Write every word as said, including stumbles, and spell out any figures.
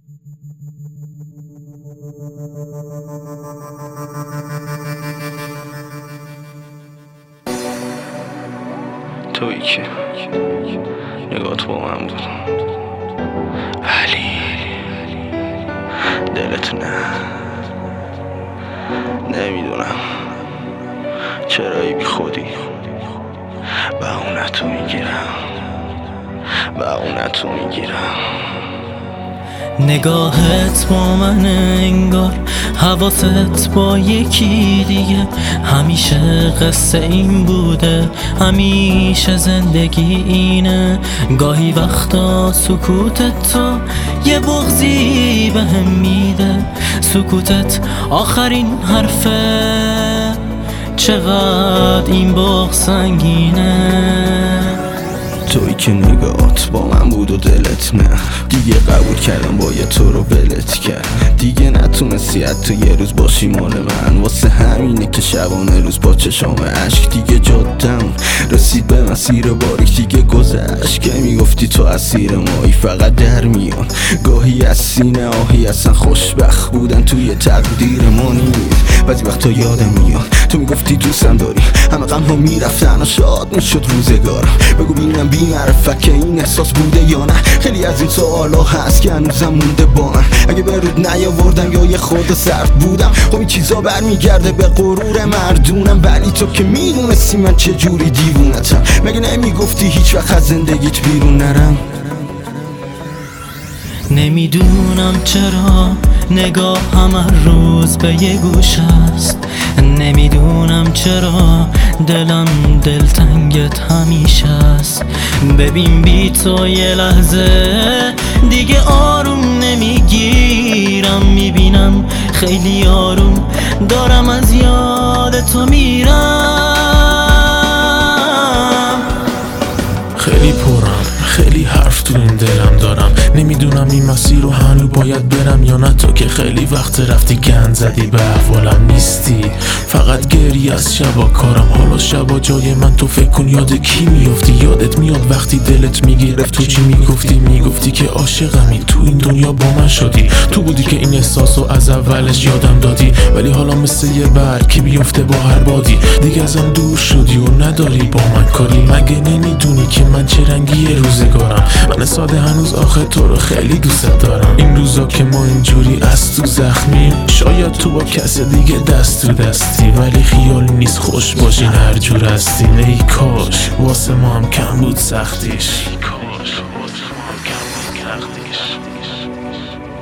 تویی که نگاهت با من بود ولی دلت نه. نمیدونم چرایی بی خودی بهونتو میگیرم بهونتو میگیرم. نگاهت با من انگار حواست با یکی دیگه. همیشه قصه این بوده، همیشه زندگی اینه. گاهی وقتا سکوتت تو یه بغضی بهم میده. سکوتت آخرین حرفه، چقدر این بغض سنگینه. تویی که نگاهت با من بود و دلت نه. دیگه قبول کردم باید تو رو ولت کرد. دیگه نتونستی حتی یه روز باشی مال من. واسه همینه که شبانه روز با چشام عشق دیگه جادم رسید به مسیر باریک. دیگه گذشت که میگفتی تو اسیر مایی فقط در میان. گاهی از سینه آهی اصلا خوشبخت بودن توی تقدیر ما نیست. بعضی وقتا یادم میاد تو میگفتی دوستم داری، همه غم ها میرفتن و شاد میشد روزگارم. بگو بینم بی معرفت که این احساس بوده یا نه. خیلی از این سوالا هست که هنوزم مونده با من. اگه به رود نیاوردم یا یه خورده سرد بودم، خب این چیزا برمیگرده به غرور مردونم. ولی تو که میدونستی من چجوری دیوونتم، مگه نمیگفتی هیچ وقت از زندگیت بیرون نرم؟ نمیدونم چرا نگاه هر روز به یه گوش است. نمیدونم چرا دلم دلتنگت همیشه است. ببین بی تو یه لحظه دیگه آروم نمیگیرم. میبینم خیلی آروم دارم از یاد تو میرم. خیلی پرم، خیلی حرف تو این دلم دارم. نمیدونم این مسیر رو هنوز باید برم یا نه. تو که خیلی وقت رفتی گند زدی به احوالم نیستی. فقط گریه از شبا کارم. حالا شبا جای من تو فکر کن یاد کی میافتی. یادت میاد وقتی دلت میگرفت تو چی میگفتی؟ میگفتی که عاشقمی، تو این دنیا با من شدی. تو بودی که این احساس رو از اولش یادم دادی. ولی حالا مثل یه برگ که بیفته با هر بادی دیگه ازم دور شدی و نداری با من کاری. مگه نمیدونی که من چه رنگی روزگارم؟ من ساده هنوز آخه تو رو خیلی دوست دارم. این روزا که ما اینجوری از تو زخمیم، شاید تو با کس دیگه دست تو دستی. ولی خیال نیست خوش باشین هر جور هستین. ای کاش واسه ما هم کم بود سختیش.